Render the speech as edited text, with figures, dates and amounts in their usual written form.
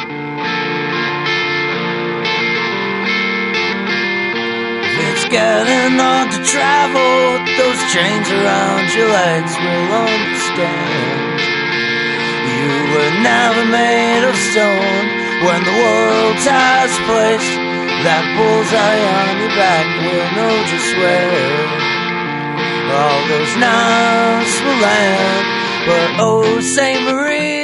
It's getting hard to travel, those chains around your legs will understand. You were never made of stone. When the world has placed that bullseye on your back, we'll know just where all those knives will land. But oh, Saint Marie,